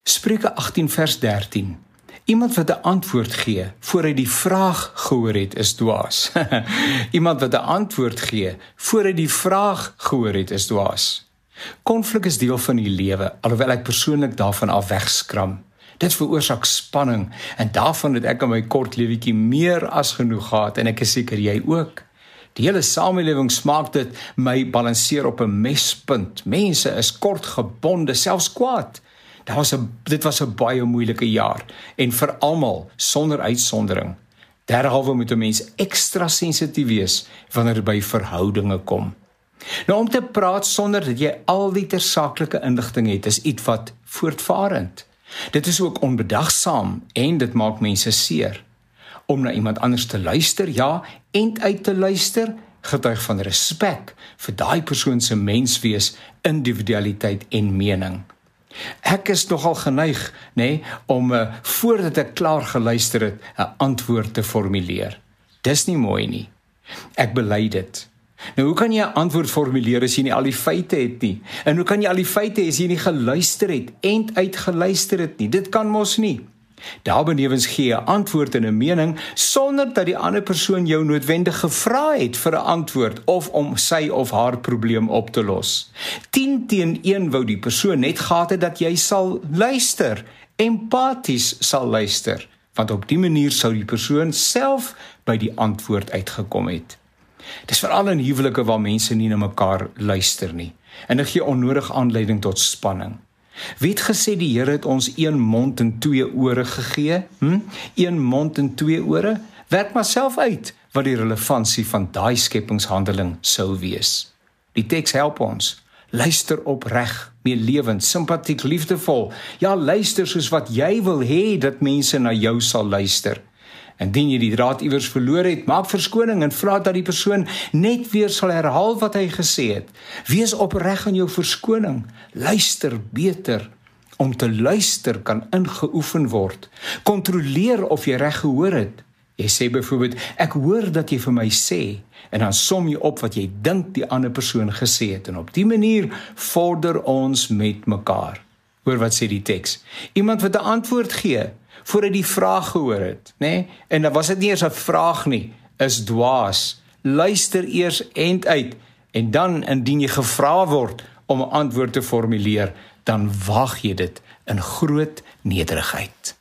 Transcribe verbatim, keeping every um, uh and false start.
Spreuke agtien vers dertien. Iemand wat 'n antwoord gee voor hy die vraag gehoor het, is dwaas. Iemand wat 'n antwoord gee voor hy die vraag gehoor het, is dwaas. Konflik is deel van die lewe, alhoewel ek persoonlik daarvan af wegskram. Dit veroorsaak spanning, en daarvan het ek in my kort lewetjie meer as genoeg gehad, en ek is seker jy ook. Die hele samelewing smaak dit my balanseer op 'n mespunt. Mense is kort gebonde, selfs kwaad. Dit was 'n dit was 'n baie moeilike jaar, en vir almal sonder uitsondering. Derhalwe moet 'n mens ekstra sensitief wees wanneer dit by verhoudinge kom. Nou, om te praat sonder dat jy al die tersaaklike inligting het, is iets wat voortvarend. Dit is ook onbedagsaam, en dit maak mense seer. Om na iemand anders te luister, ja, en uit te luister, getuig van respek vir daai persoon se menswees, individualiteit en mening. Ek is nogal geneig, nee, om uh, voordat ek klaar geluister het, 'n antwoord te formuleer. Dis nie mooi nie. Ek bely dit. Nou, hoe kan jy 'n antwoord formuleer as jy nie al die feite het nie? En hoe kan jy al die feite as jy nie geluister het, en uitgeluister het nie? Dit kan mos nie. Daarbenewens gee jy 'n antwoord en 'n mening, sonder dat die ander persoon jou noodwendig gevra het vir 'n antwoord, of om sy of haar probleem op te los. tien teen een wou die persoon net gehad het dat jy sal luister, empaties sal luister, want op die manier sou die persoon self by die antwoord uitgekom het. Dis veral in huwelike waar mense nie na mekaar luister nie, en dit gee onnodig aanleiding tot spanning. Wie het gesê die Here het ons een mond en twee ore gegee? Hm? Een mond en twee ore? Werk maar self uit wat die relevantie van daai skepingshandeling sou wees. Die teks help ons. Luister opreg, meelewend, simpatiek, liefdevol. Ja, luister soos wat jy wil hê dat mense na jou sal luister. Indien jy die draad iewers verloor het, maak verskoning en vra dat die persoon net weer sal herhaal wat hy gesê het. Wees opreg in jou verskoning. Luister beter. Om te luister kan ingeoefen word. Kontroleer of jy reg gehoor het. Jy sê byvoorbeeld, ek hoor dat jy vir my sê, en dan som jy op wat jy dink die ander persoon gesê het, en op die manier vorder ons met mekaar. Hoor wat sê die teks. Iemand wat 'n antwoord gee, voor hy die vraag gehoor het, nee? En dan was dit nie eers 'n vraag nie, is dwaas. Luister eers end uit, en dan, indien jy gevra word om 'n antwoord te formuleer, dan waag jy dit in groot nederigheid.